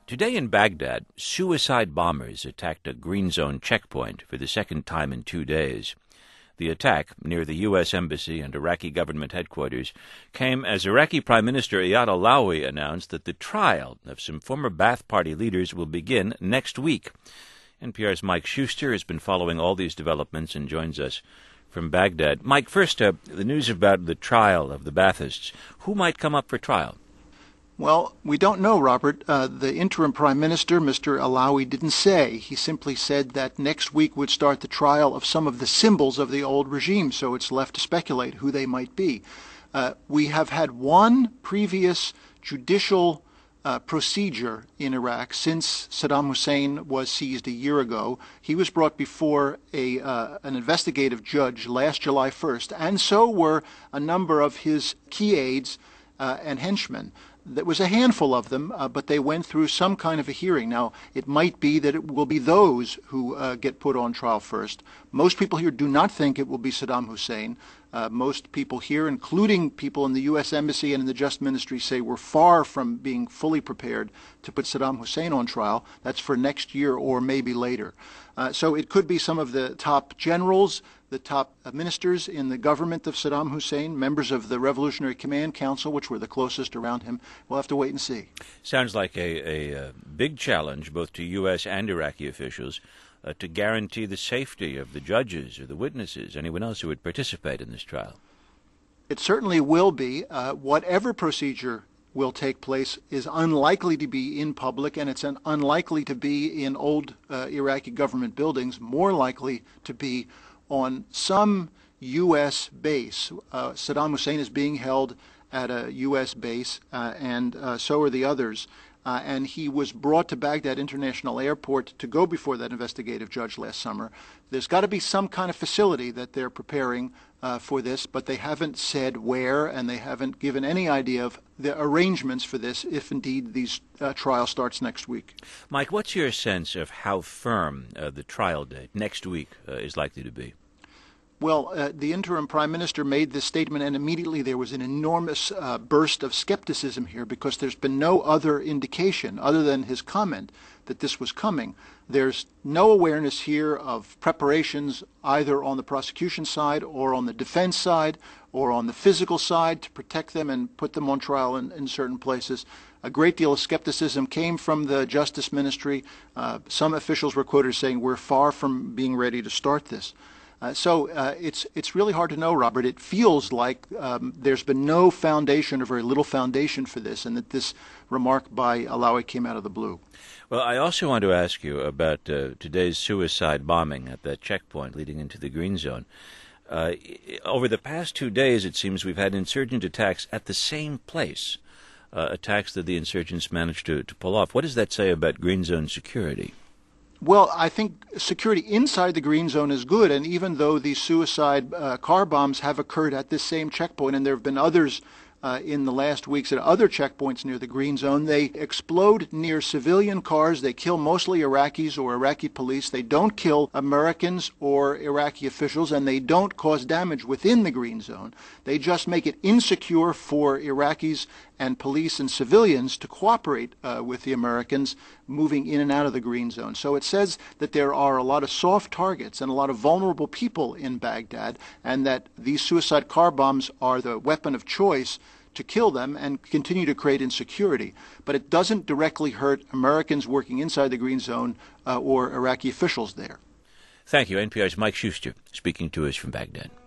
Today in Baghdad, suicide bombers attacked a green zone checkpoint for the second time in 2 days. The attack, near the U.S. Embassy and Iraqi government headquarters, came as Iraqi Prime Minister Iyad Allawi announced that the trial of some former Ba'ath Party leaders will begin next week. NPR's Mike Schuster has been following all these developments and joins us from Baghdad. Mike, first, the news about the trial of the Ba'athists. Who might come up for trial? Well, we don't know, Robert. The interim prime minister, Mr. Allawi, didn't say. He simply said that next week would start the trial of some of the symbols of the old regime, so it's left to speculate who they might be. We have had one previous judicial procedure in Iraq since Saddam Hussein was seized a year ago. He was brought before an investigative judge last July 1st, and so were a number of his key aides and henchmen. There was a handful of them, but they went through some kind of a hearing. Now, it might be that it will be those who get put on trial first. Most people here do not think it will be Saddam Hussein. Most people here, including people in the U.S. Embassy and in the Just Ministry, say we're far from being fully prepared to put Saddam Hussein on trial. That's for next year or maybe later. So it could be some of the top generals, the top ministers in the government of Saddam Hussein, members of the Revolutionary Command Council, which were the closest around him. We'll have to wait and see. Sounds like a big challenge both to U.S. and Iraqi officials to guarantee the safety of the judges or the witnesses, anyone else who would participate in this trial. It certainly will be. Whatever procedure will take place is unlikely to be in public, and it's unlikely to be in old Iraqi government buildings, more likely to be on some U.S. base. Saddam Hussein is being held at a U.S. base, and so are the others. And he was brought to Baghdad International Airport to go before that investigative judge last summer. There's got to be some kind of facility that they're preparing for this, but they haven't said where, and they haven't given any idea of the arrangements for this if indeed these trial starts next week. Mike, what's your sense of how firm the trial date next week is likely to be? Well, the interim prime minister made this statement, and immediately there was an enormous burst of skepticism here because there's been no other indication other than his comment that this was coming. There's no awareness here of preparations either on the prosecution side or on the defense side or on the physical side to protect them and put them on trial in certain places. A great deal of skepticism came from the Justice Ministry. Some officials were quoted saying, we're far from being ready to start this. So it's really hard to know, Robert. It feels like there's been no foundation or very little foundation for this, and that this remark by Allawi came out of the blue. Well, I also want to ask you about today's suicide bombing at that checkpoint leading into the Green Zone. Over the past 2 days, it seems we've had insurgent attacks at the same place, attacks that the insurgents managed to pull off. What does that say about Green Zone security? Well, I think security inside the Green Zone is good, and even though these suicide car bombs have occurred at this same checkpoint, and there have been others in the last weeks at other checkpoints near the Green Zone, they explode near civilian cars. They kill mostly Iraqis or Iraqi police. They don't kill Americans or Iraqi officials, and they don't cause damage within the Green Zone. They just make it insecure for Iraqis and police and civilians to cooperate with the Americans moving in and out of the Green Zone. So it says that there are a lot of soft targets and a lot of vulnerable people in Baghdad, and that these suicide car bombs are the weapon of choice to kill them and continue to create insecurity. But it doesn't directly hurt Americans working inside the Green Zone or Iraqi officials there. Thank you. NPR's Mike Schuster speaking to us from Baghdad.